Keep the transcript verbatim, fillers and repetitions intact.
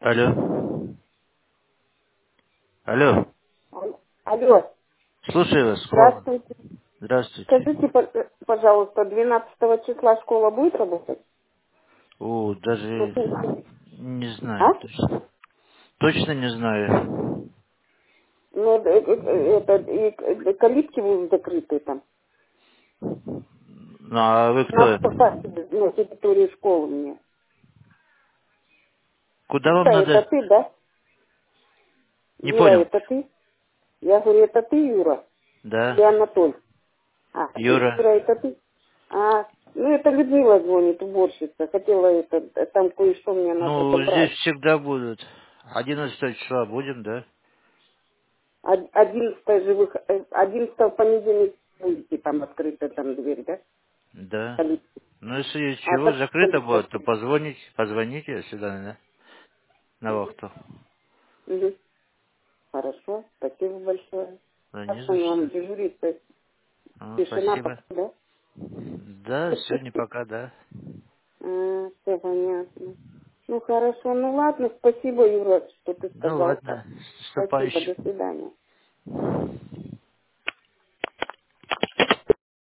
Алло. Алло. Ал- Алло, Слушаю вас, Клаван. здравствуйте. Здравствуйте. Скажите, по- пожалуйста, двенадцатого числа школа будет работать? О, даже Ну, не а? знаю точно. Точно не знаю. Ну, э, э, э, это, и к- калитки будут закрыты там. Ну, а вы На кто? фасаде, на территории школы мне. Куда вам Да, это надо? ты, да? Не Юра, понял. это ты? Я говорю, это ты, Юра? Или Да. Анатоль? А, Юра, Юра. это ты? А, ну это Людмила звонит, уборщица. Хотела это, э, там кое-что мне надо Ну, здесь забрать. всегда будут. Одиннадцатого числа будем, да? Од- Одиннадцатое же вы, э, одиннадцатого понедельник будете там открыта там дверь, да? Да. Калитка. Ну, если А чего как закрыто калитка будет, то открыта? позвоните, позвоните сюда, да? На Мгм. вахту. Мгм. Хорошо, спасибо большое. Да, не Как за там вам что. дежурить? То есть Ну, тишина спасибо. пока, да? Да, сегодня пока, да. А, все понятно. Ну хорошо, ну ладно, спасибо, Юра, что ты Ну сказал ладно, так. с Спасибо, наступающим. до свидания.